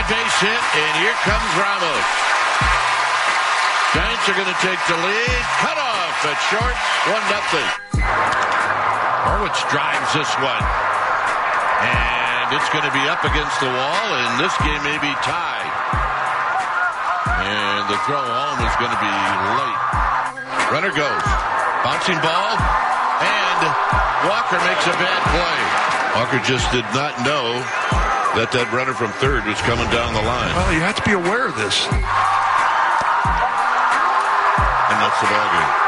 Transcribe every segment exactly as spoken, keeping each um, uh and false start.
base hit, and here comes Ramos. Giants are going to take the lead. Cut off at short, one nothing. Horwitz drives this one. And it's going to be up against the wall, and this game may be tied. And the throw home is going to be late. Runner goes. Bouncing ball, and Walker makes a bad play. Walker just did not know that that runner from third was coming down the line. Well, you have to be aware of this. And that's the ball game.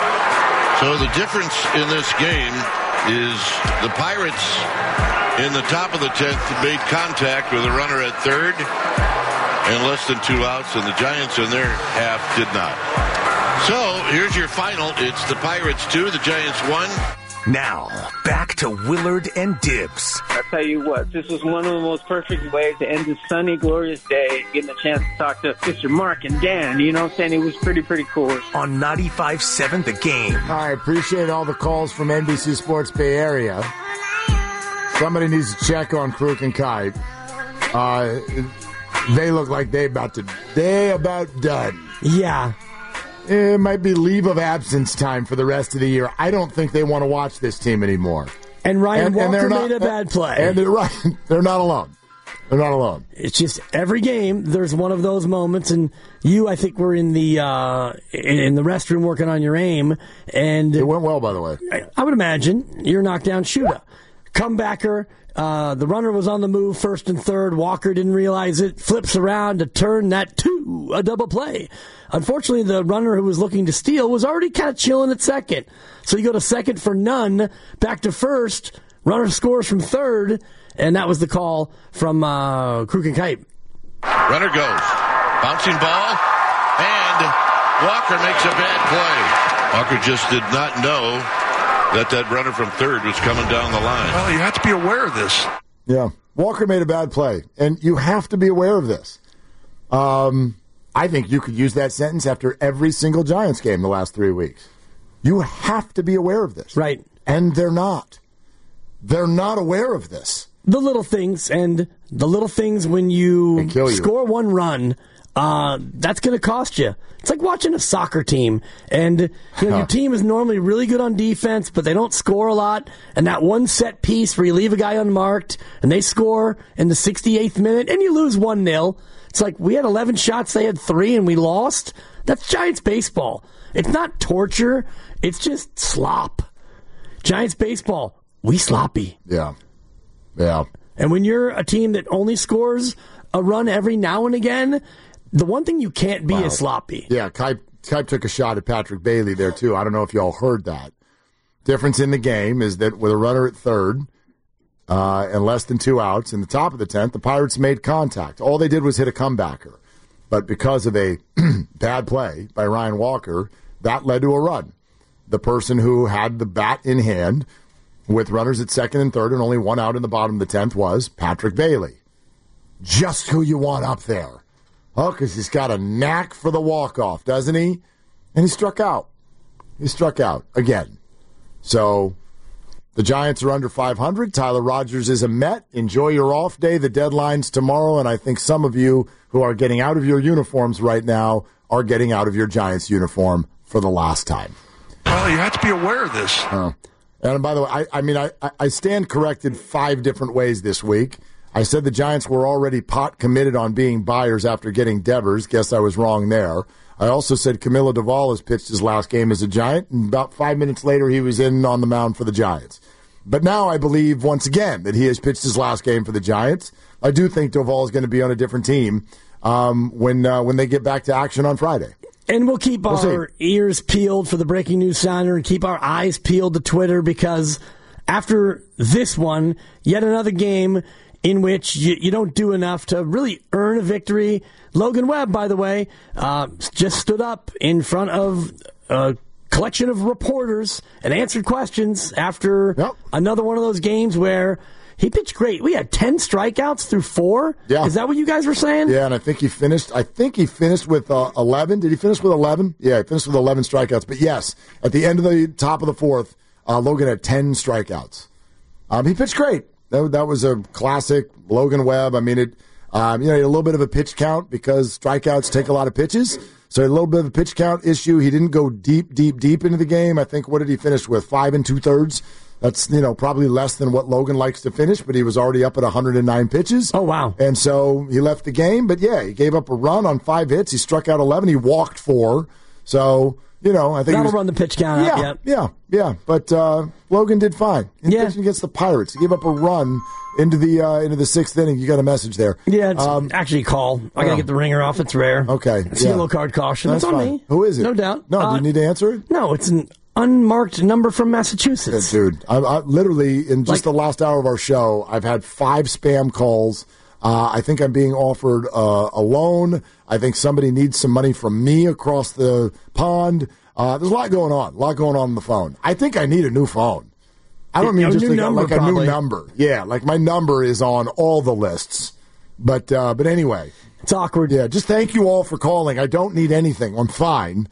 So the difference in this game is the Pirates in the top of the tenth made contact with a runner at third and less than two outs, and the Giants in their half did not. So here's your final. It's the Pirates two, the Giants one. Now, back to Willard and Dibs. I'll tell you what, this was one of the most perfect ways to end this sunny, glorious day, getting a chance to talk to Mister Mark and Dan. You know what I'm saying? It was pretty, pretty cool. On ninety-five point seven The Game. I appreciate all the calls from N B C Sports Bay Area. Somebody needs to check on Kruk and Kite. Uh, they look like they about to, they about done. Yeah. It might be leave of absence time for the rest of the year. I don't think they want to watch this team anymore. And Ryan and, Walker and not, made a bad play. And they're right. They're not alone. They're not alone. It's just every game there's one of those moments, and you, I think, were in the uh, in the restroom working on your aim, and it went well, by the way. I, I would imagine you're a knockdown shooter, comebacker. Uh, the runner was on the move first and third. Walker didn't realize it. Flips around to turn that to a double play. Unfortunately, the runner who was looking to steal was already kind of chilling at second. So you go to second for none, back to first. Runner scores from third, and that was the call from uh, Kruk and Kite. Runner goes. Bouncing ball, and Walker makes a bad play. Walker just did not know that that runner from third was coming down the line. Well, you have to be aware of this. Yeah. Walker made a bad play, and you have to be aware of this. Um, I think you could use that sentence after every single Giants game the last three weeks. You have to be aware of this. Right. And they're not. They're not aware of this. The little things, and the little things when you, you. score one run, uh, that's going to cost you. It's like watching a soccer team, and you know, huh. your team is normally really good on defense, but they don't score a lot, and that one set piece where you leave a guy unmarked, and they score in the sixty-eighth minute, and you lose one nil. It's like we had eleven shots, they had three, and we lost. That's Giants baseball. It's not torture. It's just slop. Giants baseball, we sloppy. Yeah. Yeah. And when you're a team that only scores a run every now and again, the one thing you can't be wow. is sloppy. Yeah, Kipe, Kipe took a shot at Patrick Bailey there, too. I don't know if y'all heard that. Difference in the game is that with a runner at third uh, and less than two outs in the top of the tenth, the Pirates made contact. All they did was hit a comebacker. But because of a bad play by Ryan Walker, that led to a run. The person who had the bat in hand with runners at second and third and only one out in the bottom of the tenth was Patrick Bailey. Just who you want up there. Oh, because he's got a knack for the walk-off, doesn't he? And he struck out. He struck out again. So the Giants are under five hundred. Tyler Rogers is a Met. Enjoy your off day. The deadline's tomorrow, and I think some of you who are getting out of your uniforms right now are getting out of your Giants uniform for the last time. Well, you have to be aware of this. Uh, and by the way, I, I mean, I, I stand corrected five different ways this week. I said the Giants were already pot committed on being buyers after getting Devers. Guess I was wrong there. I also said Camilo Doval has pitched his last game as a Giant, and about five minutes later he was in on the mound for the Giants. But now I believe once again that he has pitched his last game for the Giants. I do think Doval is going to be on a different team um, when uh, when they get back to action on Friday. And we'll keep we'll our see. ears peeled for the Breaking News Sounder and keep our eyes peeled to Twitter, because after this one, yet another game in which you, you don't do enough to really earn a victory. Logan Webb, by the way, uh, just stood up in front of a collection of reporters and answered questions after yep. another one of those games where he pitched great. We had ten strikeouts through four. Yeah. Is that what you guys were saying? Yeah, and I think he finished. I think he finished with uh, eleven. Did he finish with eleven? Yeah, he finished with eleven strikeouts. But yes, at the end of the top of the fourth, uh, Logan had ten strikeouts. Um, he pitched great. That, that was a classic Logan Webb. I mean, it. Um, you know, he had a little bit of a pitch count because strikeouts take a lot of pitches. So he had a little bit of a pitch count issue. He didn't go deep, deep, deep into the game. I think, what did he finish with? Five and two-thirds. That's, you know, probably less than what Logan likes to finish, but he was already up at one hundred nine pitches. Oh, wow. And so he left the game. But, yeah, he gave up a run on five hits. He struck out eleven. He walked four. So, you know, I think That'll he was, run the pitch count yeah, out. Yep. Yeah, yeah. But uh, Logan did fine. In Yeah. pitching against the Pirates. He gave up a run into the uh, into the sixth inning. You got a message there. Yeah, it's Um, actually a call. I got to oh. get the ringer off. It's rare. Okay, It's a yeah. yellow card caution. That's It's on fine. me. Who is it? No doubt. No, do Uh, you need to answer it? No, it's an unmarked number from Massachusetts. Yeah, dude, I, I literally in just Like- the last hour of our show, I've had five spam calls. Uh, I think I'm being offered uh, a loan. I think somebody needs some money from me across the pond. Uh, there's a lot going on. A lot going on on the phone. I think I need a new phone. I don't Yeah, mean a just new like, number, like a probably. new number. Yeah, like my number is on all the lists. But uh, but anyway, It's awkward. yeah. Just thank you all for calling. I don't need anything. I'm fine.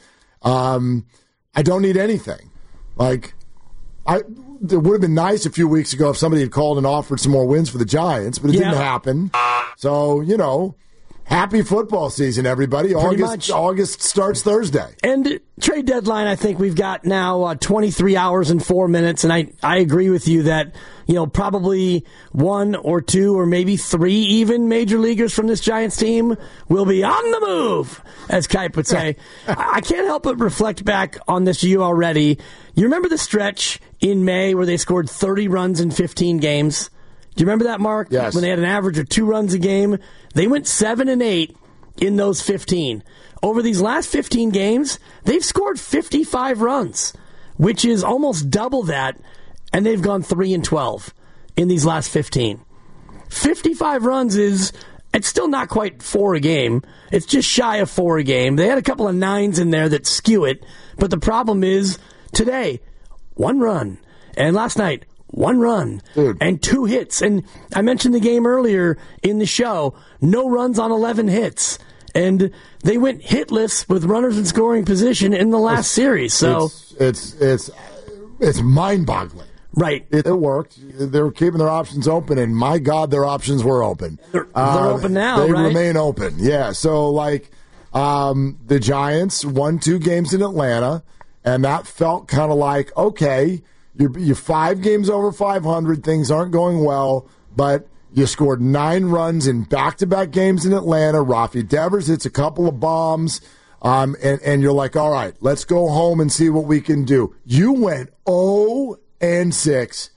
Um, I don't need anything. Like I, it would have been nice a few weeks ago if somebody had called and offered some more wins for the Giants, but it Yeah. didn't happen. So you know, happy football season, everybody. Pretty August much. August starts Thursday. And trade deadline, I think we've got now uh, twenty-three hours and four minutes, and I, I agree with you that, you know, probably one or two or maybe three even major leaguers from this Giants team will be on the move, as Kipe would say. I, I can't help but reflect back on this year already. You remember the stretch in May where they scored thirty runs in fifteen games? Do you remember that, Mark? Yes. When they had an average of two runs a game. They went seven and eight in those fifteen. Over these last fifteen games, they've scored fifty-five runs, which is almost double that, and they've gone three and twelve in these last fifteen. fifty-five runs is, it's still not quite four a game. It's just shy of four a game. They had a couple of nines in there that skew it, but the problem is today, one run. And last night, one run Dude. and two hits. And I mentioned the game earlier in the show, no runs on eleven hits. And they went hitless with runners in scoring position in the last series. So, It's it's it's, it's mind-boggling. right. It, it worked. They were keeping their options open, and my God, their options were open. They're- they're open now, They right? remain open. Yeah. So, like, um, the Giants won two games in Atlanta, and that felt kind of like, okay, you're, you're five games over five hundred. Things aren't going well, but you scored nine runs in back-to-back games in Atlanta. Rafi Devers hits a couple of bombs. Um, and, and you're like, all right, let's go home and see what we can do. You went oh and six.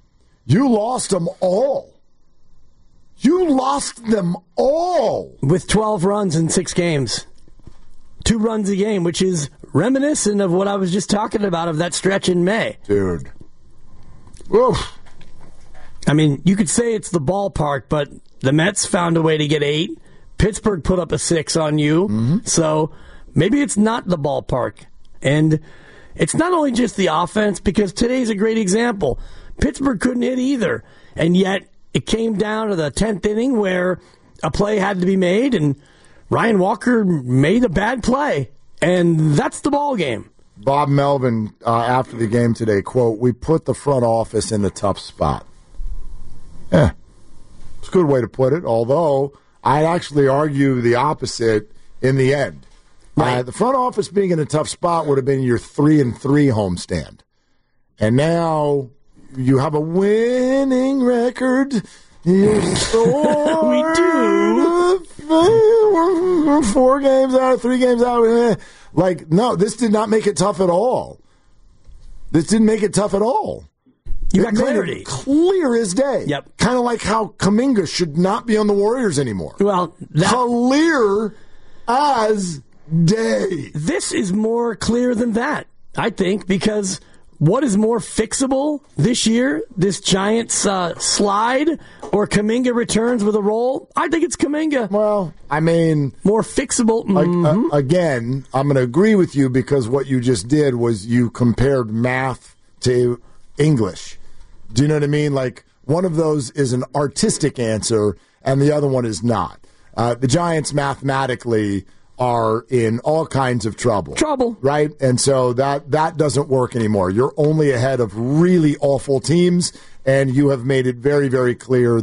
You lost them all. You lost them all. With twelve runs in six games. Two runs a game, which is reminiscent of what I was just talking about of that stretch in May. Dude. Oof. I mean, you could say it's the ballpark, but the Mets found a way to get eight. Pittsburgh put up a six on you. Mm-hmm. So maybe it's not the ballpark. And it's not only just the offense, because today's a great example. Pittsburgh couldn't hit either. And yet it came down to the tenth inning where a play had to be made, and Ryan Walker made a bad play. And that's the ball game. Bob Melvin, uh, after the game today, quote, "We put the front office in a tough spot." Yeah, it's a good way to put it, although I'd actually argue the opposite in the end. Right. Uh, the front office being in a tough spot would have been your three and three homestand. And now you have a winning record. You scored We do. We're four games out, three games out. Like, no, this did not make it tough at all. This didn't make it tough at all. You It got made it clarity. clear as day. Yep. Kind of like how Kuminga should not be on the Warriors anymore. Well, that, Clear as day. this is more clear than that, I think, because what is more fixable this year? This Giants uh, slide or Kuminga returns with a roll? I think it's Kuminga. Well, I mean, More fixable. like, Mhm. uh, again, I'm going to agree with you because what you just did was you compared math to English. Do you know what I mean? Like, one of those is an artistic answer and the other one is not. Uh, the Giants mathematically are in all kinds of trouble. Trouble. Right? And so that, that doesn't work anymore. You're only ahead of really awful teams, and you have made it very, very clear that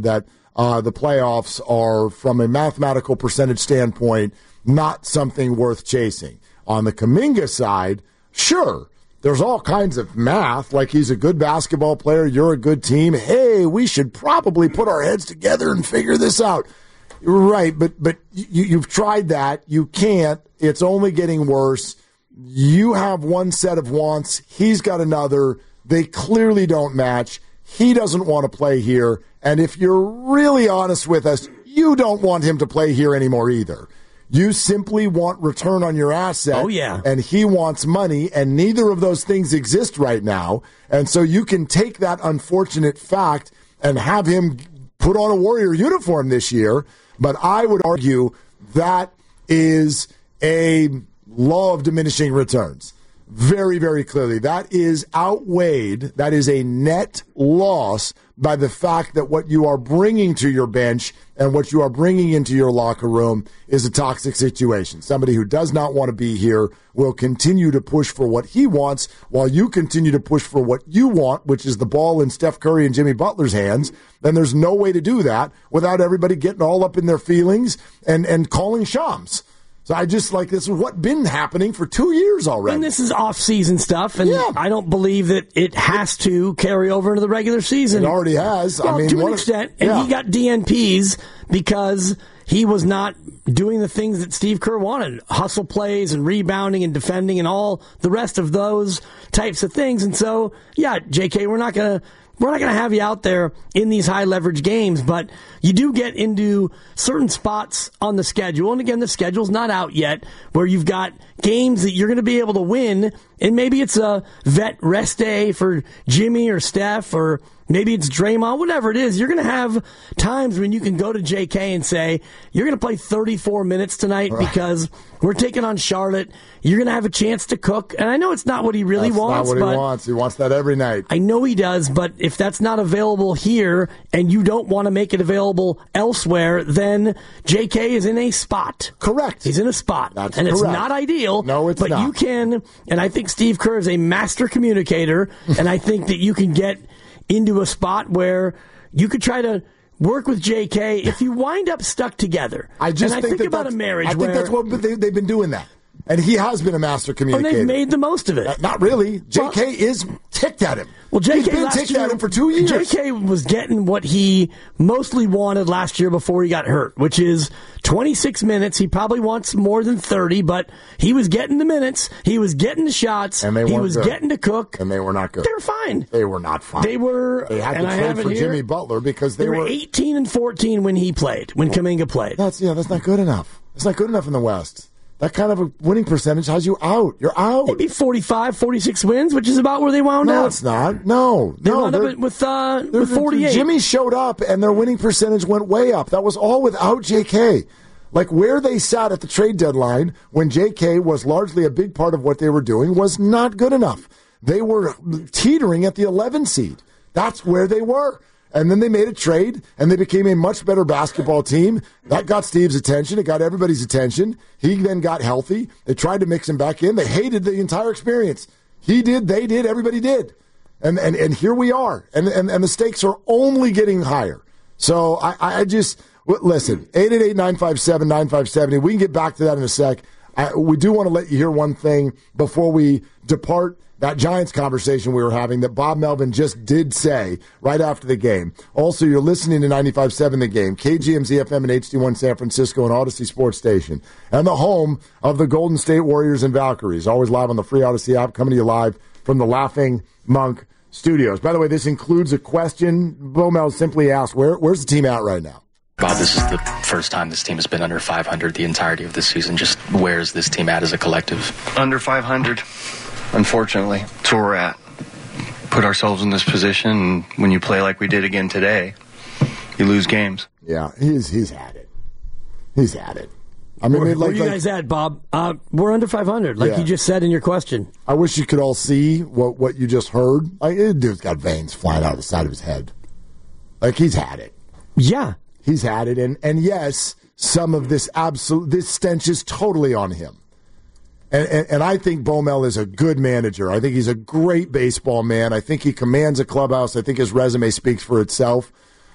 uh, the playoffs are, from a mathematical percentage standpoint, not something worth chasing. On the Kuminga side, sure, there's all kinds of math, like he's a good basketball player, you're a good team. Hey, we should probably put our heads together and figure this out. Right, but but you, you've tried that. You can't. It's only getting worse. You have one set of wants. He's got another. They clearly don't match. He doesn't want to play here. And if you're really honest with us, you don't want him to play here anymore either. You simply want return on your asset. Oh, yeah. And he wants money, and neither of those things exist right now. And so you can take that unfortunate fact and have him put on a Warrior uniform this year. But I would argue that is a law of diminishing returns. Very, very clearly. That is outweighed. That is a net loss by the fact that what you are bringing to your bench and what you are bringing into your locker room is a toxic situation. Somebody who does not want to be here will continue to push for what he wants while you continue to push for what you want, which is the ball in Steph Curry and Jimmy Butler's hands. Then there's no way to do that without everybody getting all up in their feelings and, and calling shams. So I just like this is what's been happening for two years already. And this is off-season stuff, and yeah. I don't believe that it has to carry over into the regular season. It already has. Well, I mean, to an extent, and yeah. he got D N Ps because he was not doing the things that Steve Kerr wanted, hustle plays and rebounding and defending and all the rest of those types of things. And so, yeah, J K, we're not going to We're not going to have you out there in these high-leverage games, but you do get into certain spots on the schedule. And again, the schedule's not out yet, where you've got games that you're going to be able to win, and maybe it's a vet rest day for Jimmy or Steph, or maybe it's Draymond, whatever it is. You're going to have times when you can go to J K and say, you're going to play thirty-four minutes tonight right. because we're taking on Charlotte. You're going to have a chance to cook. And I know it's not what he really That's wants. Not what but he wants. He wants that every night. I know he does, but if that's not available here and you don't want to make it available elsewhere, then J K is in a spot. Correct. He's in a spot. That's and correct. it's not ideal. No, it's but not. But you can, and I think Steve Kerr is a master communicator, and I think that you can get into a spot where you could try to work with J K if you wind up stuck together. I just and I think, think that about a marriage I where think that's what they, they've been doing that. And he has been a master communicator. And they've made the most of it. Uh, not really. J K well, is ticked at him. Well, J K He's been last ticked year, at him for two years. J K was getting what he mostly wanted last year before he got hurt, which is twenty-six minutes. He probably wants more than thirty, but he was getting the minutes. He was getting the shots. And they he weren't was good. getting to cook. And they were not good. They were fine. They were not fine. They were. They had and to I trade have it for here. Jimmy Butler because they, they were, were eighteen and fourteen when he played, when Kuminga played. That's yeah, that's not good enough. That's not good enough in the West. That kind of a winning percentage has you out. You're out. Maybe forty-five, forty-six wins, which is about where they wound no, up. No, it's not. No, they no. wound up with uh, with forty-eight. Jimmy showed up, and their winning percentage went way up. That was all without J K. Like where they sat at the trade deadline when J K was largely a big part of what they were doing was not good enough. They were teetering at the eleven seed. That's where they were. And then they made a trade, and they became a much better basketball team. That got Steve's attention. It got everybody's attention. He then got healthy. They tried to mix him back in. They hated the entire experience. He did, they did, everybody did. And and, and here we are. And, and, and the stakes are only getting higher. So I, I just, listen, eight eight eight, nine five seven, nine five seven zero. We can get back to that in a sec. I, we do want to let you hear one thing before we depart that Giants conversation we were having that Bob Melvin just did say right after the game. Also, you're listening to ninety-five point seven The Game, K G M Z F M and H D one San Francisco and Odyssey Sports Station, and the home of the Golden State Warriors and Valkyries. Always live on the free Odyssey app, coming to you live from the Laughing Monk Studios. By the way, this includes a question. Bo Mel simply asked, where, where's the team at right now? Bob, this is the first time this team has been under five hundred the entirety of this season. Just where is this team at as a collective? Under five hundred. Unfortunately, that's where we're at. Put ourselves in this position, and when you play like we did again today, you lose games. Yeah, he's he's had it. He's had it. I mean, where, like, where you like, guys at, Bob? Uh, we're under five hundred, like yeah. you just said in your question. I wish you could all see what, what you just heard. Like, this dude's got veins flying out of the side of his head. Like, he's had it. Yeah. He's had it. And, and yes, some of this absolute, this stench is totally on him. And, and, and I think Bomel is a good manager. I think he's a great baseball man. I think he commands a clubhouse. I think his resume speaks for itself.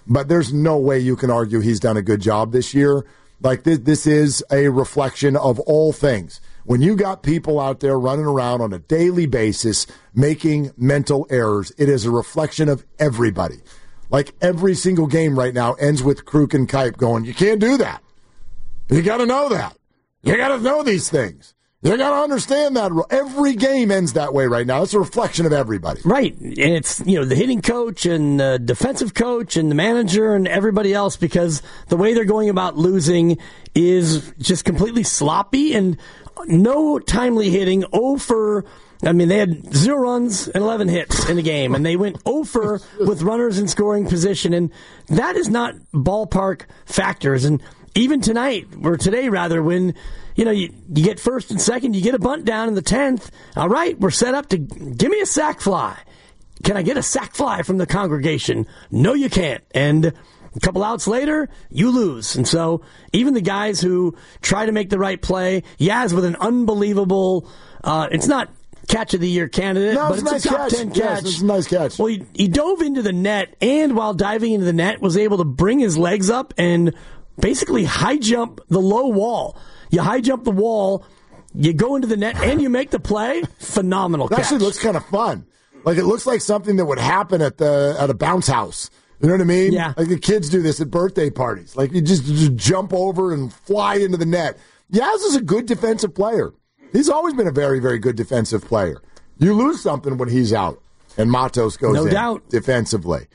but there's no way you can argue he's done a good job this year. Like, this, this is a reflection of all things. When you got people out there running around on a daily basis making mental errors, it is a reflection of everybody. Like, every single game right now ends with Kruk and Kipe going, you can't do that. You got to know that. You got to know these things. You got to understand that. Every game ends that way right now. It's a reflection of everybody. Right. And it's, you know, the hitting coach and the defensive coach and the manager and everybody else, because the way they're going about losing is just completely sloppy and no timely hitting. oh for, I mean, they had zero runs and eleven hits in the game, and they went oh for with runners in scoring position. And that is not ballpark factors. And even tonight, or today rather, when you know you, you get first and second, you get a bunt down in the tenth. All right, we're set up to give me a sac fly. Can I get a sac fly from the congregation? No, you can't. And a couple outs later, you lose. And so even the guys who try to make the right play, Yaz with an unbelievable, uh, it's not catch of the year candidate, no, but it's, it's a a nice top catch. ten catch. Yes, it's a nice catch. Well, he, he dove into the net, and while diving into the net, was able to bring his legs up and basically high jump the low wall. You high jump the wall, you go into the net, and you make the play. Phenomenal It catch. actually looks kind of fun. Like, it looks like something that would happen at the at a bounce house. You know what I mean? Yeah. Like, the kids do this at birthday parties. Like, you just, just jump over and fly into the net. Yaz is a good defensive player. He's always been a very, very good defensive player. You lose something when he's out, and Matos goes No in doubt. defensively.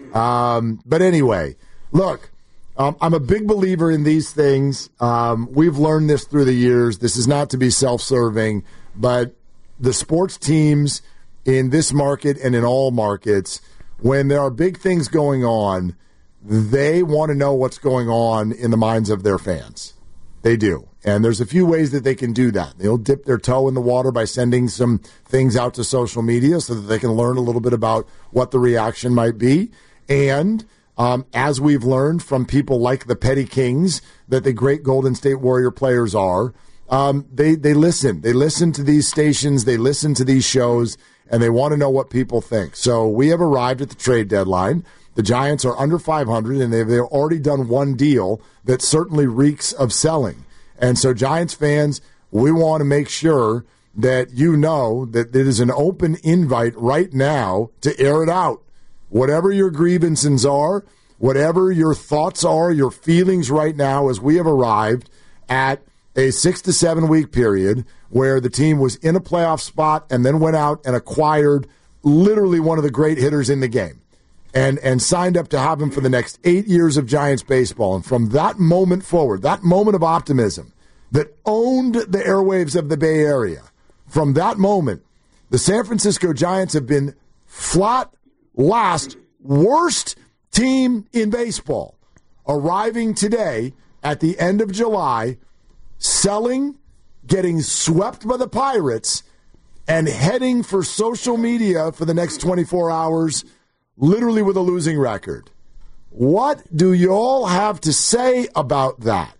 Um, but anyway, look, um, I'm a big believer in these things. Um, we've learned this through the years. This is not to be self-serving, but the sports teams in this market and in all markets, when there are big things going on, they want to know what's going on in the minds of their fans. They do. And there's a few ways that they can do that. They'll dip their toe in the water by sending some things out to social media so that they can learn a little bit about what the reaction might be. And um, as we've learned from people like the Petty Kings, that the great Golden State Warrior players are, um, they, they listen. They listen to these stations. They listen to these shows, and they want to know what people think. So we have arrived at the trade deadline. The Giants are under five hundred, and they've, they've already done one deal that certainly reeks of selling. And so, Giants fans, we want to make sure that you know that it is an open invite right now to air it out. Whatever your grievances are, whatever your thoughts are, your feelings right now, as we have arrived at a six to seven week period where the team was in a playoff spot and then went out and acquired literally one of the great hitters in the game. And and signed up to have him for the next eight years of Giants baseball. And from that moment forward, that moment of optimism that owned the airwaves of the Bay Area, from that moment, the San Francisco Giants have been flat last, worst team in baseball, arriving today at the end of July, selling, getting swept by the Pirates, and heading for social media for the next twenty-four hours, literally with a losing record. What do you all have to say about that?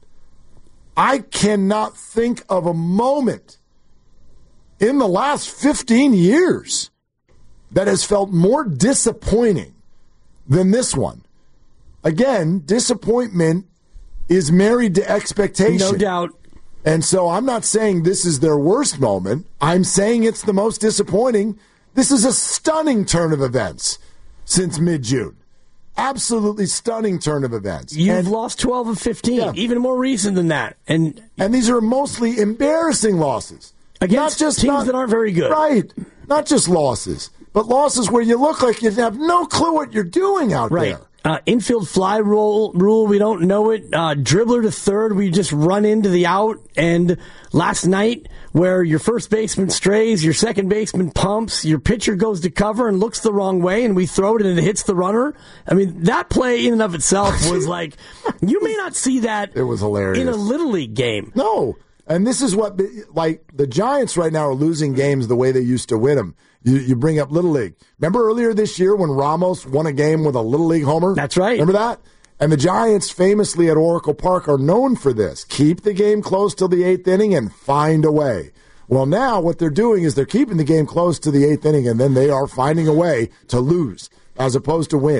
I cannot think of a moment in the last fifteen years that has felt more disappointing than this one. Again, disappointment is married to expectation. No doubt. And so I'm not saying this is their worst moment. I'm saying it's the most disappointing. This is a stunning turn of events since mid-June. Absolutely stunning turn of events. You've and, lost twelve of fifteen, yeah. even more recent than that. And and these are mostly embarrassing losses. Against not just teams not, that aren't very good. Right. Not just losses, but losses where you look like you have no clue what you're doing out right. there. Uh, infield fly rule, rule, we don't know it. Uh, dribbler to third, we just run into the out. And last night, where your first baseman strays, your second baseman pumps, your pitcher goes to cover and looks the wrong way, and we throw it and it hits the runner. I mean, that play in and of itself was like, you may not see that it was hilarious. in a Little League game. No. And this is what, like, the Giants right now are losing games the way they used to win them. You, you bring up Little League. Remember earlier this year when Ramos won a game with a Little League homer? That's right. Remember that? And the Giants famously at Oracle Park are known for this. Keep the game close till the eighth inning and find a way. Well, now what they're doing is they're keeping the game close to the eighth inning, and then they are finding a way to lose as opposed to win.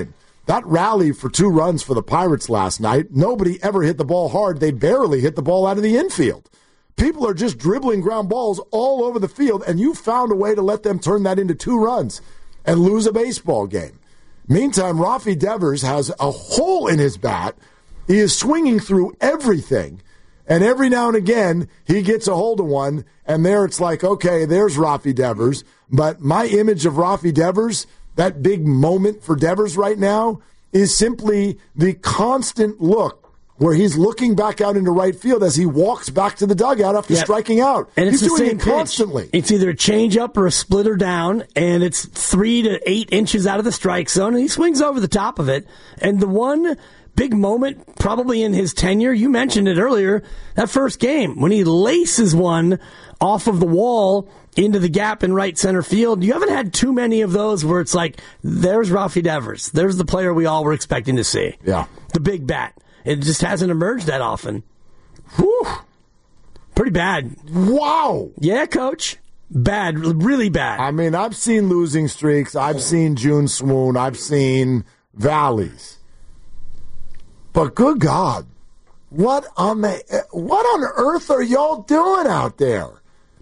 That rally for two runs for the Pirates last night, nobody ever hit the ball hard. They barely hit the ball out of the infield. People are just dribbling ground balls all over the field, and you found a way to let them turn that into two runs and lose a baseball game. Meantime, Rafi Devers has a hole in his bat. He is swinging through everything, and every now and again, he gets a hold of one, and there it's like, okay, there's Rafi Devers. But my image of Rafi Devers, that big moment for Devers right now, is simply the constant look where he's looking back out into right field as he walks back to the dugout after yep. striking out. And it's he's the doing same it constantly. Pitch. It's either a changeup or a splitter down, and it's three to eight inches out of the strike zone, and he swings over the top of it. And the one big moment probably in his tenure, you mentioned it earlier, that first game, when he laces one off of the wall into the gap in right center field. You haven't had too many of those where it's like, there's Rafi Devers. There's the player we all were expecting to see. Yeah. The big bat. It just hasn't emerged that often. Whew. Pretty bad. Wow. Yeah, Coach. Bad. Really bad. I mean, I've seen losing streaks. I've seen June swoon. I've seen valleys. But good God, what on the what on earth are y'all doing out there?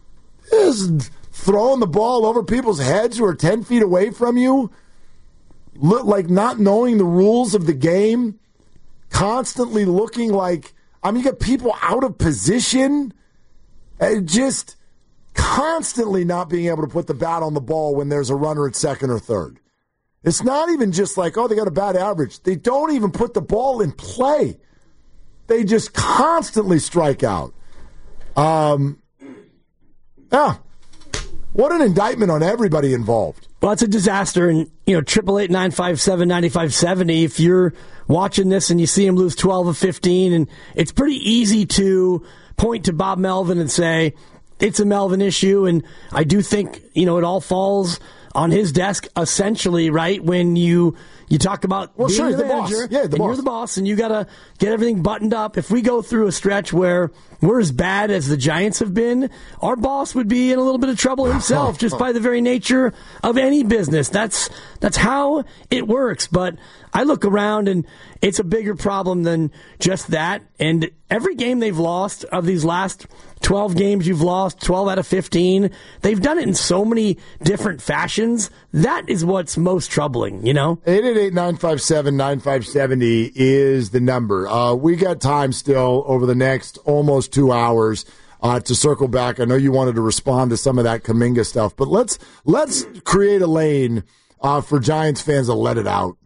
Just throwing the ball over people's heads who are ten feet away from you, look like not knowing the rules of the game, constantly looking like, I mean, you got people out of position, and just constantly not being able to put the bat on the ball when there's a runner at second or third. It's not even just like, oh, they got a bad average. They don't even put the ball in play. They just constantly strike out. Um... Yeah. What an indictment on everybody involved. Well, it's a disaster. And, you know, triple eight nine five seven nine five seven zero, if you're watching this and you see him lose twelve of fifteen, and it's pretty easy to point to Bob Melvin and say, it's a Melvin issue. And I do think, you know, it all falls on his desk, essentially, right? When you you talk about well, being sure, the, the manager, boss. Yeah, the and boss. you're the boss, and you got to get everything buttoned up. If we go through a stretch where we're as bad as the Giants have been, our boss would be in a little bit of trouble himself, just by the very nature of any business. That's that's how it works. But I look around, and it's a bigger problem than just that. And every game they've lost of these last twelve games you've lost, twelve out of fifteen, they've done it in so many different fashions. That is what's most troubling, you know? eight eight eight nine five seven nine five seven zero is the number. Uh, we got time still over the next almost two hours uh, to circle back. I know you wanted to respond to some of that Kuminga stuff, but let's let's create a lane uh, for Giants fans to let it out.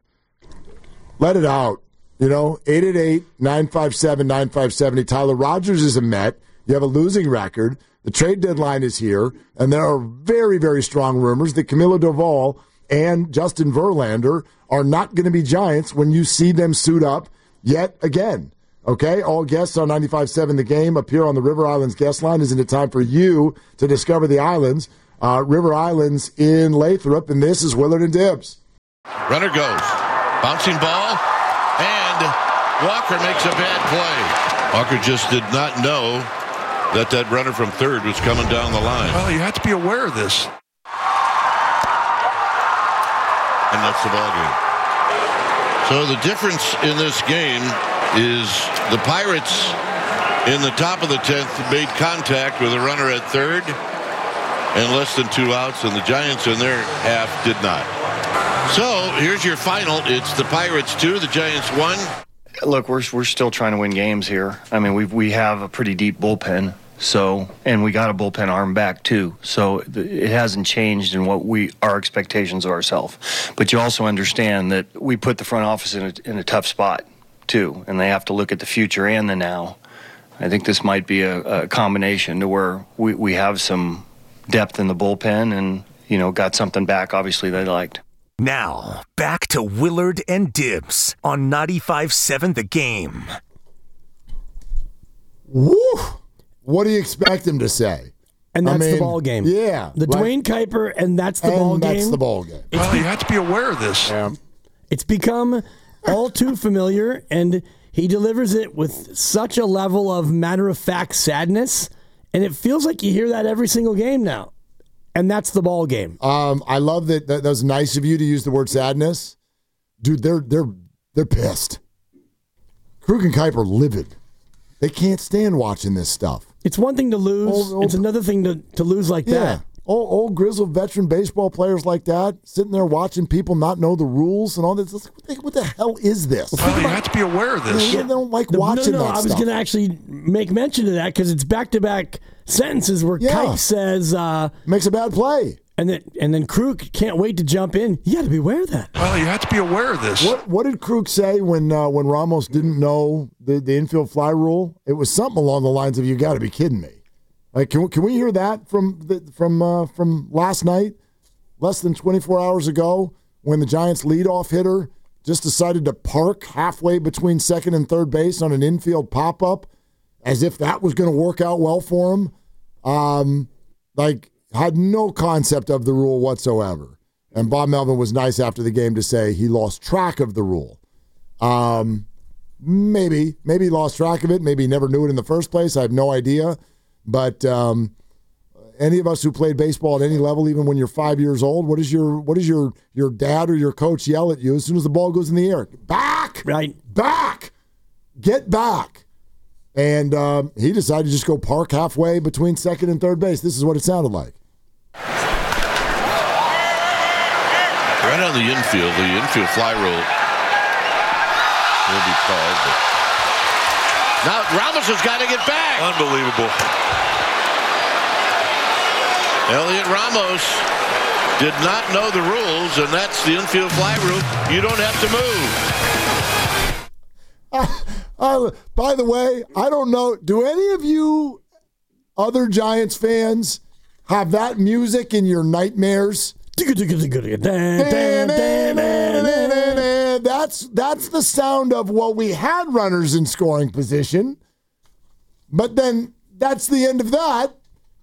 Let it out. You know, eight eight eight nine five seven nine five seven zero. Tyler Rogers is a Met. You have a losing record. The trade deadline is here, and there are very, very strong rumors that Camilo Doval and Justin Verlander are not going to be Giants when you see them suit up yet again. Okay, all guests on ninety-five point seven The Game appear on the River Islands guest line. Isn't it time for you to discover the islands? Uh, River Islands in Lathrop, and this is Willard and Dibbs. Runner goes. Bouncing ball, and Walker makes a bad play. Walker just did not know that that runner from third was coming down the line. Well, you have to be aware of this. And that's the ball game. So the difference in this game is the Pirates in the top of the tenth made contact with a runner at third and less than two outs, and the Giants in their half did not. So here's your final. It's the Pirates two, the Giants one. Look, we're we're still trying to win games here. I mean, we we have a pretty deep bullpen, so and we got a bullpen arm back too. So it hasn't changed in what we our expectations of ourselves. But you also understand that we put the front office in a, in a tough spot too, and they have to look at the future and the now. I think this might be a, a combination to where we, we have some depth in the bullpen and, you know, got something back, obviously, they liked. Now, back to Willard and Dibbs on ninety-five point seven The Game. Woo! What do you expect him to say? And that's I mean, the ball game. Yeah. The like, Dwayne Kuiper, and that's the and ball game. that's the ball game. Well, you have to be aware of this. Yeah. It's become all too familiar, and he delivers it with such a level of matter-of-fact sadness, and it feels like you hear that every single game now. And that's the ball game. Um, I love that, that. That was nice of you to use the word sadness, dude, they're they're they're pissed. Krug and Kuip are livid. They can't stand watching this stuff. It's one thing to lose. Old, old, it's another thing to, to lose like yeah. that. Old, old grizzled veteran baseball players like that, sitting there watching people not know the rules and all this. What the, what the hell is this? Well, you have to be aware of this. They don't like the, watching no, no, that I was stuff. going to actually make mention of that because it's back-to-back sentences where yeah. Kuip says... Uh, Makes a bad play. And then and then Krug can't wait to jump in. You got to be aware of that. Well, you have to be aware of this. What what did Krug say when uh, when Ramos didn't know the, the infield fly rule? It was something along the lines of, "You got to be kidding me." Like, can can we hear that from the, from uh, from last night, less than twenty-four hours ago, when the Giants' leadoff hitter just decided to park halfway between second and third base on an infield pop up, as if that was going to work out well for him. Um, like. Had no concept of the rule whatsoever. And Bob Melvin was nice after the game to say he lost track of the rule. Um, maybe. Maybe he lost track of it. Maybe he never knew it in the first place. I have no idea. But um, any of us who played baseball at any level, even when you're five years old, what is your what is your, your dad or your coach yell at you as soon as the ball goes in the air? Back! Right. Back! Get back! And um, he decided to just go park halfway between second and third base. This is what it sounded like. Right on the infield, the infield fly rule will be called. But now Ramos has got to get back. Unbelievable. Elliot Ramos did not know the rules, and that's the infield fly rule. You don't have to move. Uh, uh, by the way, I don't know. Do any of you other Giants fans have that music in your nightmares? That's that's the sound of, well, we had runners in scoring position, but then that's the end of that.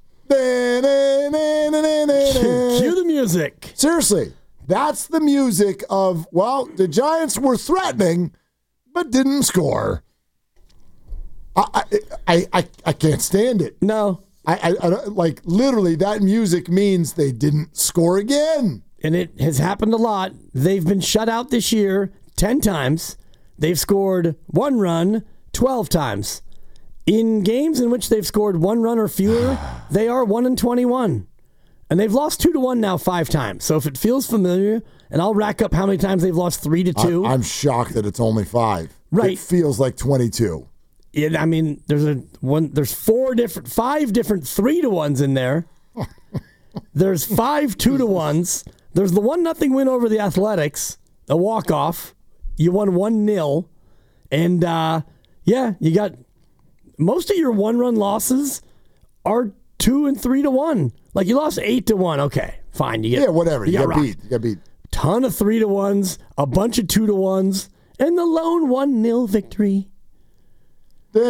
Cue the music. Seriously, that's the music of, well, the Giants were threatening, but didn't score. I I I, I can't stand it. No. I, I, I like literally that music means they didn't score again. And it has happened a lot. They've been shut out this year ten times. They've scored one run twelve times. In games in which they've scored one run or fewer, they are one and twenty-one. And they've lost two to one now five times. So if it feels familiar, and I'll rack up how many times they've lost three to two. I, I'm shocked that it's only five. Right. It feels like twenty-two. Yeah, I mean, there's a one. There's four different, five different three to ones in there. There's five two to ones. There's the one nothing win over the Athletics, a walk off. You won one nil, and uh, yeah, you got most of your one run losses are two and three to one. Like you lost eight to one. Okay, fine. You get yeah, whatever. You, you got, got beat. You got beat. Ton of three to ones, a bunch of two to ones, and the lone one nil victory. You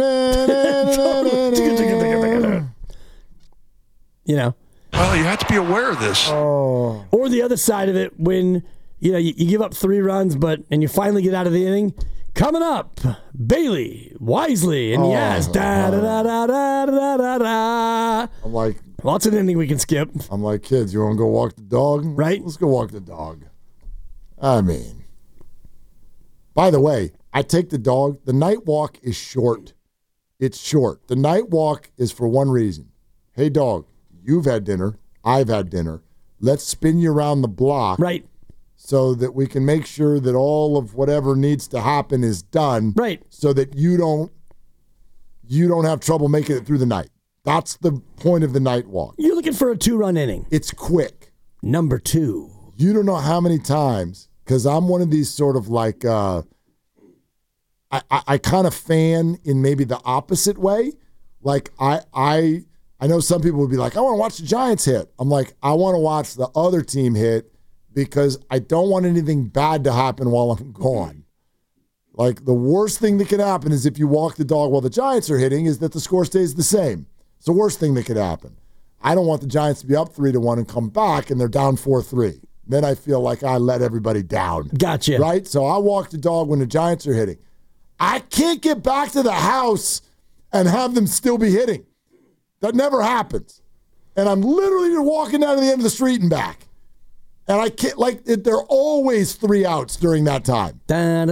know. Well, you have to be aware of this. Oh. Or the other side of it, when you know you, you give up three runs, but and you finally get out of the inning. Coming up, Bailey, Wisely, and oh, yes, da da da da da da da da. I'm like, lots of inning we can skip. I'm like, kids, you want to go walk the dog? Right. Let's go walk the dog. I mean, by the way, I take the dog. The night walk is short. It's short. The night walk is for one reason. Hey, dog, you've had dinner. I've had dinner. Let's spin you around the block. Right. So that we can make sure that all of whatever needs to happen is done. Right. So that you don't you don't have trouble making it through the night. That's the point of the night walk. You're looking for a two-run inning. It's quick. Number two. You don't know how many times, because I'm one of these sort of like, uh, I, I, I kind of fan in maybe the opposite way. Like, I, I, I know some people would be like, I want to watch the Giants hit. I'm like, I want to watch the other team hit because I don't want anything bad to happen while I'm gone. Like, the worst thing that could happen is if you walk the dog while the Giants are hitting is that the score stays the same. It's the worst thing that could happen. I don't want the Giants to be up three to one and come back and they're down four three. Then I feel like I let everybody down. Gotcha. Right? So I walk the dog when the Giants are hitting. I can't get back to the house and have them still be hitting. That never happens. And I'm literally walking down to the end of the street and back. And I can't, like, there are always three outs during that time. And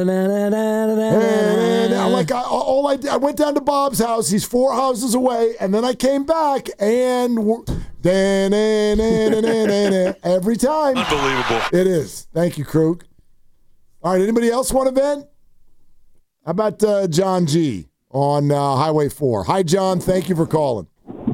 I'm like, I, all I did, I went down to Bob's house. He's four houses away. And then I came back and every time. Unbelievable. It is. Thank you, Krug. All right, anybody else want to vent? How about uh, John G. on uh, Highway four? Hi, John. Thank you for calling.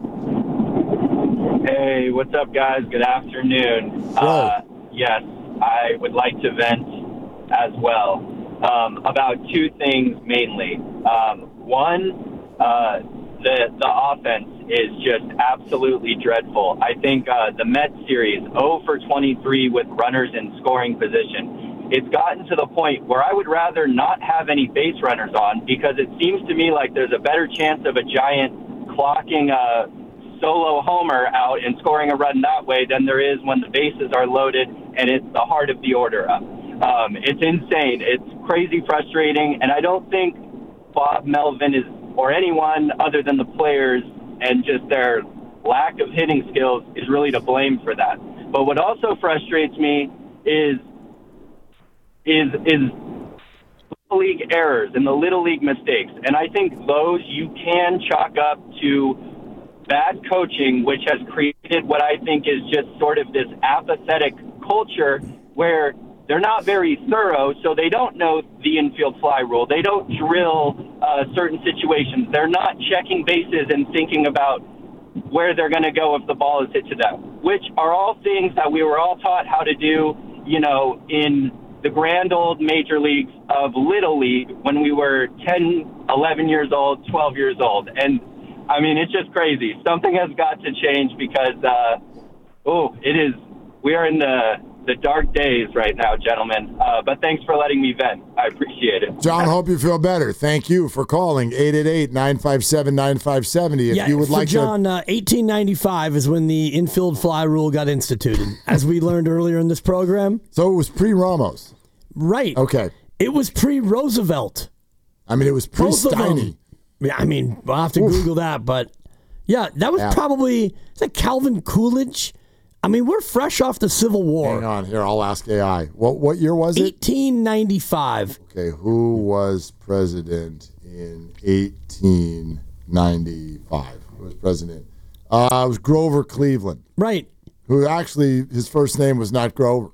Hey, what's up, guys? Good afternoon. Uh, yes, I would like to vent as well um, about two things mainly. Um, one, uh, the the offense is just absolutely dreadful. I think uh, the Mets series, zero for twenty-three with runners in scoring position. It's gotten to the point where I would rather not have any base runners on because it seems to me like there's a better chance of a Giant clocking a solo homer out and scoring a run that way than there is when the bases are loaded and it's the heart of the order up. Um, it's insane. It's crazy frustrating, and I don't think Bob Melvin is, or anyone other than the players and just their lack of hitting skills is really to blame for that. But what also frustrates me is is is little league errors and the little league mistakes. And I think those you can chalk up to bad coaching, which has created what I think is just sort of this apathetic culture where they're not very thorough, so they don't know the infield fly rule. They don't drill uh, certain situations. They're not checking bases and thinking about where they're going to go if the ball is hit to them, which are all things that we were all taught how to do, you know, in the grand old major leagues of Little League when we were ten, eleven years old, twelve years old. And, I mean, it's just crazy. Something has got to change because, uh, oh, it is, we are in the, the dark days right now, gentlemen. Uh, but thanks for letting me vent. I appreciate it. John, hope you feel better. Thank you for calling eight eight eight, nine five seven, nine five seven zero. If yeah, you would for like John, to... uh, eighteen ninety-five is when the infield fly rule got instituted, as we learned earlier in this program. So it was pre-Ramos. Right. Okay. It was pre-Roosevelt. I mean, it was pre-Steiny. Yeah, I mean, I'll have to Oof. Google that, but yeah, that was yeah. probably, is that Calvin Coolidge? I mean, we're fresh off the Civil War. Hang on here, I'll ask A I. What what year was it? eighteen ninety-five. Okay, who was president in eighteen ninety-five? Who was president? Uh, it was Grover Cleveland. Right. Who actually, his first name was not Grover.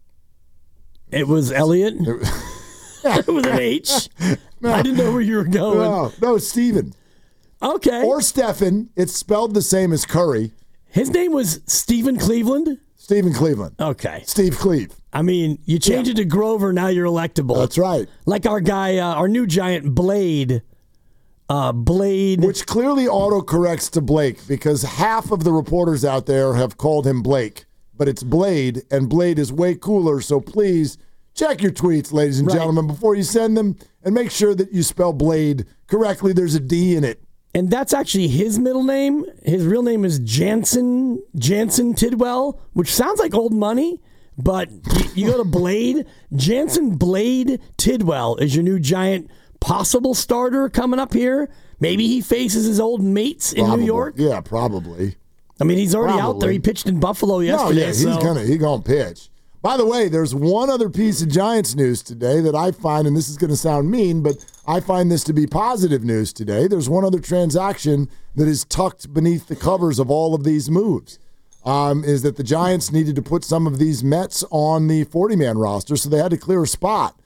It was Elliot. It was, it was an H. No, I didn't know where you were going. No, no, Stephen. Okay. Or Stephen. It's spelled the same as Curry. His name was Stephen Cleveland? Stephen Cleveland. Okay. Steve Cleve. I mean, you change yeah. it to Grover, now you're electable. That's right. Like our guy, uh, our new Giant, Blade. Uh, Blade. Which clearly autocorrects to Blake because half of the reporters out there have called him Blake. But it's Blade, and Blade is way cooler, so please check your tweets, ladies and right. gentlemen, before you send them, and make sure that you spell Blade correctly. There's a D in it. And that's actually his middle name. His real name is Jansen, Jansen Tidwell, which sounds like old money, but you, you go to Blade. Jansen Blade Tidwell is your new Giant possible starter coming up here. Maybe he faces his old mates in probably. New York. Yeah, probably. I mean, he's already Probably. out there. He pitched in Buffalo yesterday. No, yeah, he's so. gonna he gonna pitch. By the way, there's one other piece of Giants news today that I find, and this is going to sound mean, but I find this to be positive news today. There's one other transaction that is tucked beneath the covers of all of these moves. Um, is that the Giants needed to put some of these Mets on the forty-man roster, so they had to clear a spot.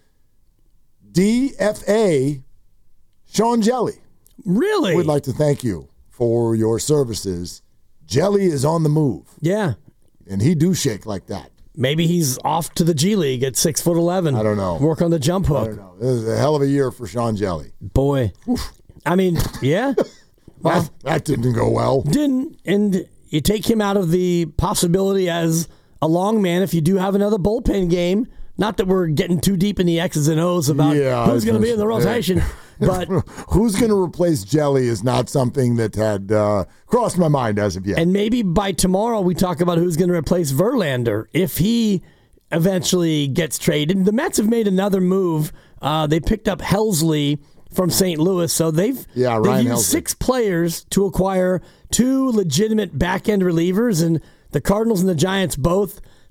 D F A Sean Jelly. Really? We'd like to thank you for your services. Jelly is on the move. Yeah. And he do shake like that. Maybe he's off to the G League at six foot eleven. I don't know. Work on the jump hook. I don't know. This is a hell of a year for Sean Jelly. Boy. Oof. I mean, yeah. Well, that, that didn't go well. Didn't. And you take him out of the possibility as a long man if you do have another bullpen game. Not that we're getting too deep in the X's and O's about yeah, who's going to be in the rotation. Yeah. But who's going to replace Jelly is not something that had uh, crossed my mind as of yet. And maybe by tomorrow we talk about who's going to replace Verlander if he eventually gets traded. The Mets have made another move. Uh, they picked up Helsley from Saint Louis, so they've, yeah, they've used Helsley. six players to acquire two legitimate back-end relievers, and the Cardinals and the Giants both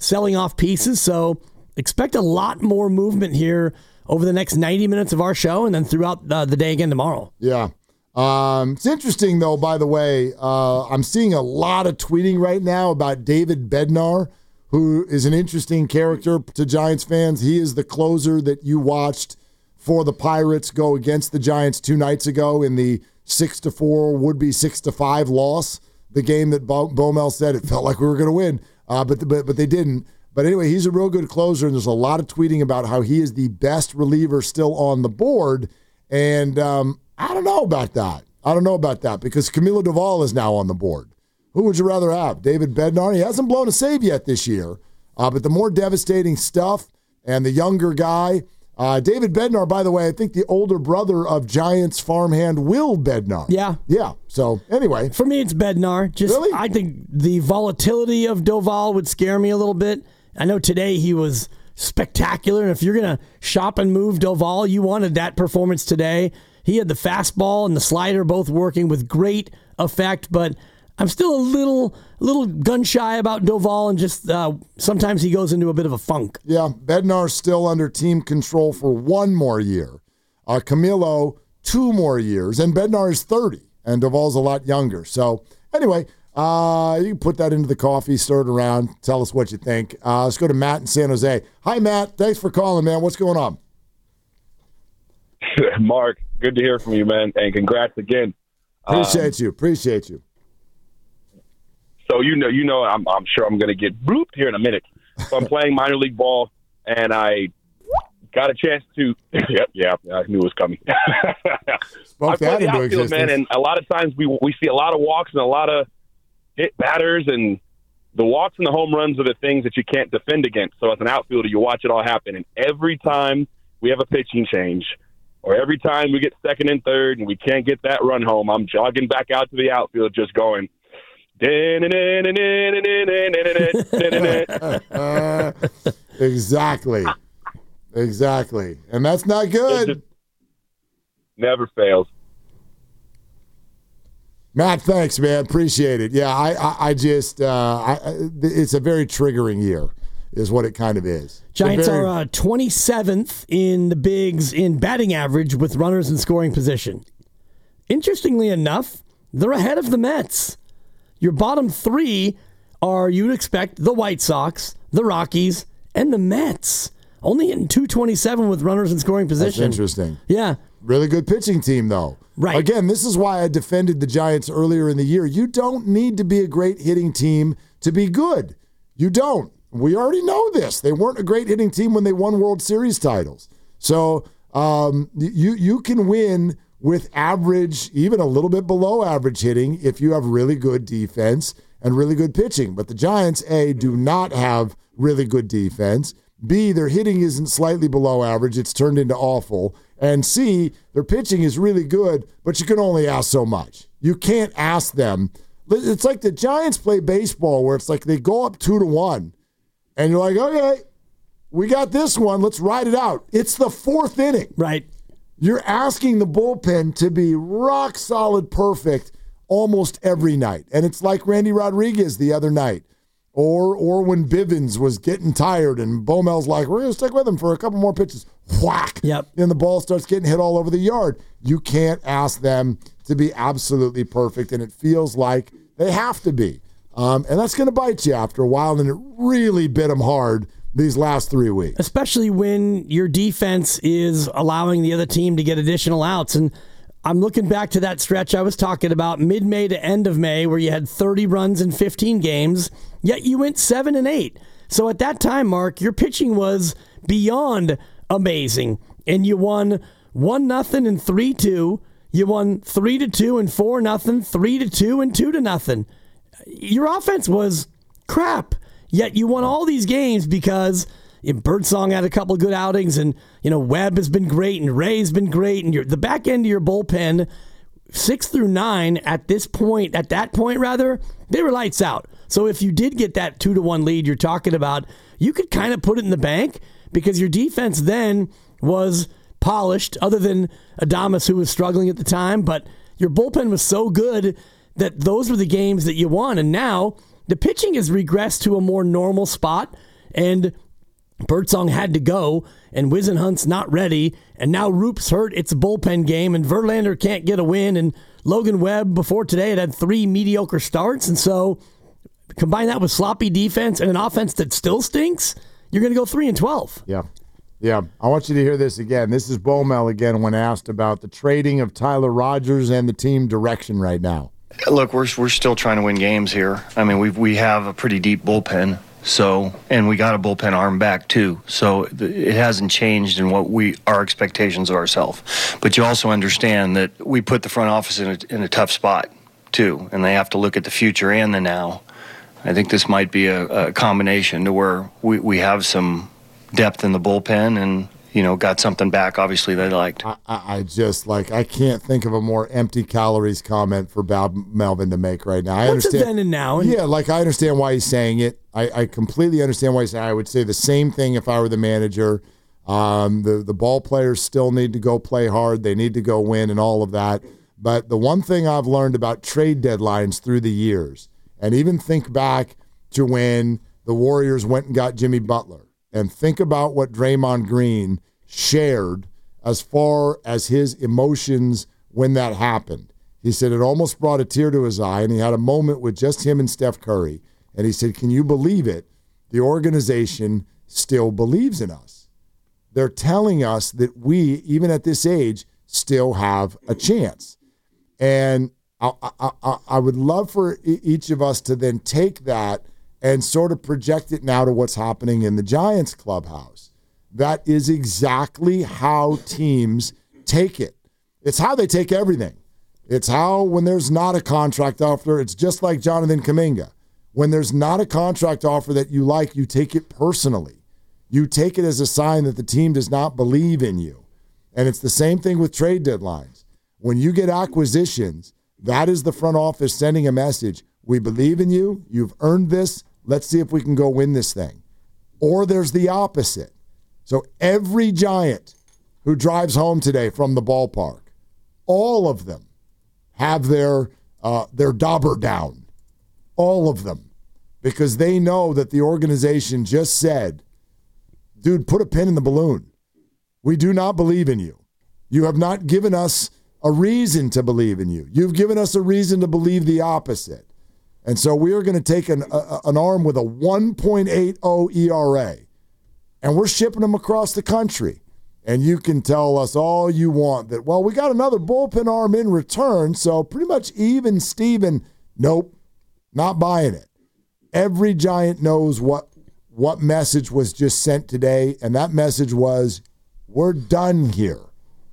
selling off pieces. So expect a lot more movement here over the next ninety minutes of our show and then throughout uh, the day again tomorrow. Yeah. Um, it's interesting, though, by the way. Uh, I'm seeing a lot of tweeting right now about David Bednar, who is an interesting character to Giants fans. He is the closer that you watched for the Pirates go against the Giants two nights ago in the six to four, would-be six to five loss, the game that Bo- Baumel said it felt like we were going to win, uh, but, but but they didn't. But anyway, he's a real good closer, and there's a lot of tweeting about how he is the best reliever still on the board, and um, I don't know about that. I don't know about that because Camilo Doval is now on the board. Who would you rather have? David Bednar? He hasn't blown a save yet this year, uh, but the more devastating stuff and the younger guy, uh, David Bednar, by the way, I think the older brother of Giants farmhand Will Bednar. Yeah. Yeah. So anyway. For me, it's Bednar. Just, really? I think the volatility of Doval would scare me a little bit. I know today he was spectacular, and if you're going to shop and move Doval, you wanted that performance today. He had the fastball and the slider both working with great effect, but I'm still a little a little gun-shy about Doval, and just uh, sometimes he goes into a bit of a funk. Yeah, Bednar's still under team control for one more year. Uh, Camilo, two more years, and Bednar is thirty, and Doval's a lot younger. So anyway, uh, you can put that into the coffee, stir it around, tell us what you think. Uh, let's go to Matt in San Jose. Hi, Matt. Thanks for calling, man. What's going on? Mark, good to hear from you, man, and congrats again. Appreciate um, you. Appreciate you. So you know, you know, I'm, I'm sure I'm going to get blooped here in a minute. So I'm playing minor league ball, and I got a chance to. yeah, yeah, I knew it was coming. Spoke I play that the into outfield, existence. man, and a lot of times we we see a lot of walks and a lot of hit batters, and the walks and the home runs are the things that you can't defend against. So as an outfielder, you watch it all happen, and every time we have a pitching change, or every time we get second and third and we can't get that run home, I'm jogging back out to the outfield just going, exactly. Exactly. And that's not good. Never fails. Matt, thanks, man. Appreciate it. Yeah, I, I, I just, uh, I, it's a very triggering year, is what it kind of is. Giants very, are uh, twenty-seventh in the bigs in batting average with runners in scoring position. Interestingly enough, they're ahead of the Mets. Your bottom three are, you'd expect, the White Sox, the Rockies, and the Mets. Only hitting two twenty-seven with runners in scoring position. That's interesting. Yeah. Really good pitching team, though. Right. Again, this is why I defended the Giants earlier in the year. You don't need to be a great hitting team to be good. You don't. We already know this. They weren't a great hitting team when they won World Series titles. So um, you you can win with average, even a little bit below average hitting if you have really good defense and really good pitching. But the Giants, A, do not have really good defense. B, their hitting isn't slightly below average. It's turned into awful. And C, their pitching is really good, but you can only ask so much. You can't ask them. It's like the Giants play baseball where it's like they go up two to one, and you're like, okay, we got this one. Let's ride it out. It's the fourth inning. Right. You're asking the bullpen to be rock solid perfect almost every night. And it's like Randy Rodriguez the other night. Or or when Bivens was getting tired and Bowmel's like, we're going to stick with him for a couple more pitches. Whack. Yep. And the ball starts getting hit all over the yard. You can't ask them to be absolutely perfect, and it feels like they have to be. Um, and that's going to bite you after a while, and it really bit them hard these last three weeks. Especially when your defense is allowing the other team to get additional outs. And I'm looking back to that stretch I was talking about, mid-May to end of May, where you had thirty runs in fifteen games, yet you went seven and eight. So at that time, Mark, your pitching was beyond amazing, and you won one nothing and three two. You won three to two and four nothing, three to two and two to nothing. Your offense was crap, yet you won all these games because Birdsong had a couple of good outings, and you know Webb has been great, and Ray's been great, and your, the back end of your bullpen, six through nine at this point, at that point rather, they were lights out. So if you did get that two to one lead you're talking about, you could kind of put it in the bank because your defense then was polished, other than Adames, who was struggling at the time, but your bullpen was so good that those were the games that you won. And now the pitching has regressed to a more normal spot. and Birdsong had to go, and Wisenhunt's not ready, and now Roop's hurt. It's a bullpen game, and Verlander can't get a win, and Logan Webb before today had had three mediocre starts, and so combine that with sloppy defense and an offense that still stinks, you're going to go three and twelve. Yeah. Yeah. I want you to hear this again. This is Bomel again when asked about the trading of Tyler Rogers and the team direction right now. Look, we're we're still trying to win games here. I mean, we we have a pretty deep bullpen. So, and we got a bullpen arm back too. So it hasn't changed in what we our expectations of ourselves. But you also understand that we put the front office in a, in a tough spot too, and they have to look at the future and the now. I think this might be a, a combination to where we, we have some depth in the bullpen and, you know, got something back, obviously, they liked. I, I just, like, I can't think of a more empty calories comment for Bob Melvin to make right now. I What's understand. a then and now? And yeah, like, I understand why he's saying it. I, I completely understand why he's saying it. I would say the same thing if I were the manager. Um, the, the ball players still need to go play hard. They need to go win and all of that. But the one thing I've learned about trade deadlines through the years, and even think back to when the Warriors went and got Jimmy Butler, and think about what Draymond Green shared as far as his emotions when that happened. He said it almost brought a tear to his eye, and he had a moment with just him and Steph Curry. And he said, can you believe it? The organization still believes in us. They're telling us that we, even at this age, still have a chance. And I, I, I, I would love for each of us to then take that and sort of project it now to what's happening in the Giants clubhouse. That is exactly how teams take it. It's how they take everything. It's how, when there's not a contract offer, it's just like Jonathan Kuminga. When there's not a contract offer that you like, you take it personally. You take it as a sign that the team does not believe in you. And it's the same thing with trade deadlines. When you get acquisitions, that is the front office sending a message. We believe in you. You've earned this. Let's see if we can go win this thing. Or there's the opposite. So every Giant who drives home today from the ballpark, all of them have their uh, their dauber down. All of them. Because they know that the organization just said, dude, put a pin in the balloon. We do not believe in you. You have not given us a reason to believe in you. You've given us a reason to believe the opposite. And so we are going to take an, a, an arm with a one point eight oh E R A, and we're shipping them across the country. And you can tell us all you want that, well, we got another bullpen arm in return, so pretty much even Steven. Nope, not buying it. Every Giant knows what what message was just sent today, and that message was, we're done here.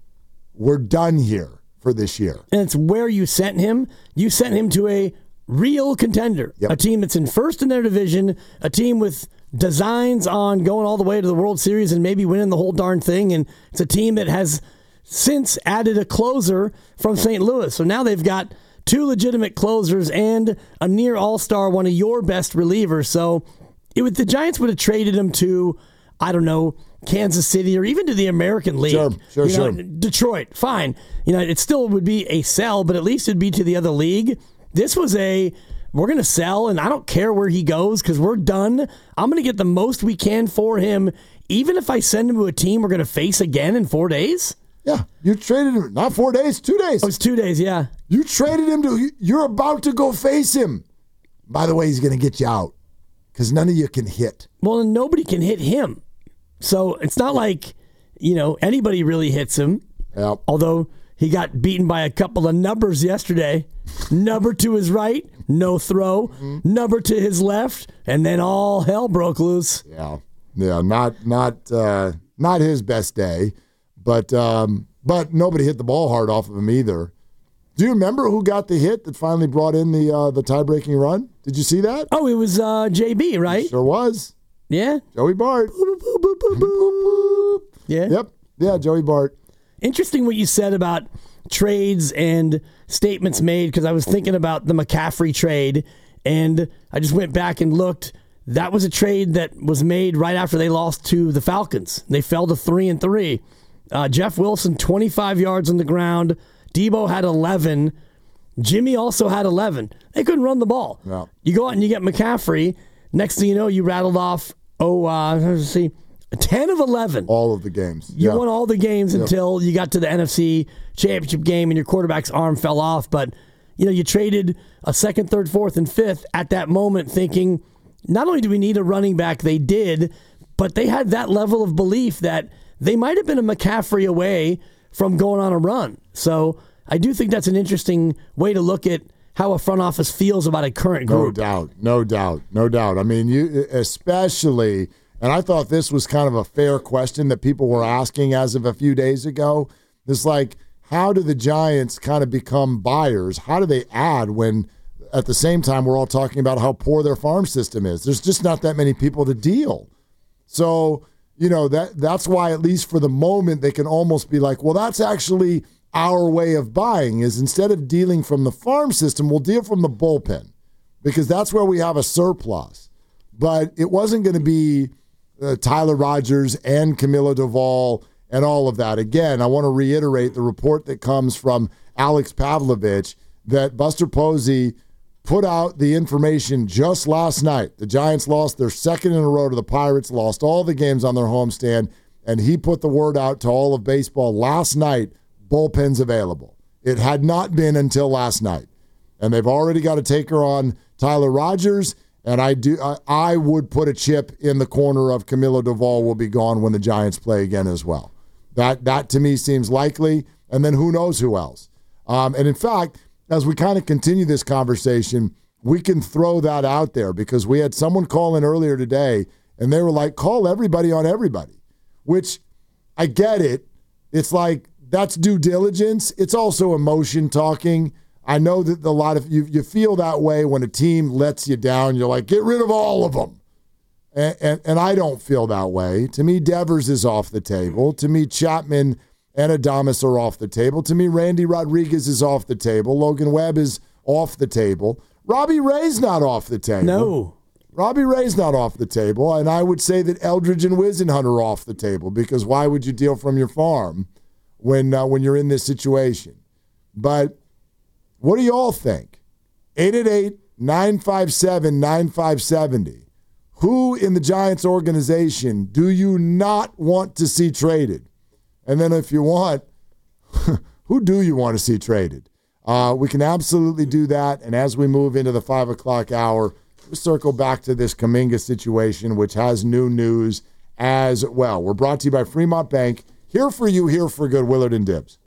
We're done here for this year. And it's where you sent him. You sent him to a real contender, yep. A team that's in first in their division, a team with designs on going all the way to the World Series and maybe winning the whole darn thing. And it's a team that has since added a closer from Saint Louis. So now they've got two legitimate closers and a near all-star, one of your best relievers. So it would, the Giants would have traded him to, I don't know, Kansas City or even to the American League. Sure, sure, you know, sure. Detroit, fine. You know, it still would be a sell, but at least it'd be to the other league. This was a, we're going to sell, and I don't care where he goes because we're done. I'm going to get the most we can for him, even if I send him to a team we're going to face again in four days. Yeah, you traded him, not four days, two days. Oh, it's two days, yeah. You traded him to, you're about to go face him. By the way, he's going to get you out because none of you can hit. Well, and nobody can hit him. So it's not like, you know, anybody really hits him. Yep. Although he got beaten by a couple of numbers yesterday. Number to his right, no throw. Mm-hmm. Number to his left, and then all hell broke loose. Yeah, yeah, not not uh, not his best day, but um, but nobody hit the ball hard off of him either. Do you remember who got the hit that finally brought in the uh, the tie-breaking run? Did you see that? Oh, it was uh, J B, right? Sure was. Yeah, Joey Bart. Boop, boop, boop, boop, boop. Yeah. Yep. Yeah, Joey Bart. Interesting what you said about trades and statements made, because I was thinking about the McCaffrey trade, and I just went back and looked. That was a trade that was made right after they lost to the Falcons. They fell to three and three. Uh, Jeff Wilson, twenty-five yards on the ground. Debo had eleven. Jimmy also had eleven. They couldn't run the ball. No. You go out and you get McCaffrey. Next thing you know, you rattled off oh, uh, let's see, ten of eleven. All of the games. You yeah. won all the games yep. until you got to the N F C Championship game and your quarterback's arm fell off. But, you know, you traded a second, third, fourth, and fifth at that moment thinking, not only do we need a running back, they did, but they had that level of belief that they might have been a McCaffrey away from going on a run. So I do think that's an interesting way to look at how a front office feels about a current group. No doubt, no doubt, no doubt. I mean, you especially, and I thought this was kind of a fair question that people were asking as of a few days ago. It's like, how do the Giants kind of become buyers? How do they add when at the same time we're all talking about how poor their farm system is? There's just not that many people to deal. So, you know, that that's why, at least for the moment, they can almost be like, well, that's actually our way of buying, is instead of dealing from the farm system, we'll deal from the bullpen, because that's where we have a surplus. But it wasn't going to be uh, Tyler Rogers and Camilo Doval and all of that. Again, I want to reiterate the report that comes from Alex Pavlovich that Buster Posey put out the information just last night. The Giants lost their second in a row to the Pirates, lost all the games on their homestand, and he put the word out to all of baseball last night, bullpens available. It had not been until last night. And they've already got a taker on Tyler Rogers, and I do I, I would put a chip in the corner of Camilo Doval will be gone when the Giants play again as well. That, that to me seems likely, and then who knows who else. Um, and in fact, as we kind of continue this conversation, we can throw that out there, because we had someone call in earlier today, and they were like, call everybody on everybody, which I get it. It's like, that's due diligence. It's also emotion talking. I know that a lot of you, you feel that way when a team lets you down. You're like, get rid of all of them. And, and, and I don't feel that way. To me, Devers is off the table. To me, Chapman and Adames are off the table. To me, Randy Rodriguez is off the table. Logan Webb is off the table. Robbie Ray's not off the table. No. Robbie Ray's not off the table. And I would say that Eldridge and Wisenhunt are off the table, because why would you deal from your farm when uh, when you're in this situation? But what do you all think? eight eight eight, nine five seven, nine five seven zero. Who in the Giants organization do you not want to see traded? And then if you want, who do you want to see traded? Uh, we can absolutely do that. And as we move into the five o'clock hour, we circle back to this Kuminga situation, which has new news as well. We're brought to you by Fremont Bank. Here for you, here for good, Willard and Dibbs.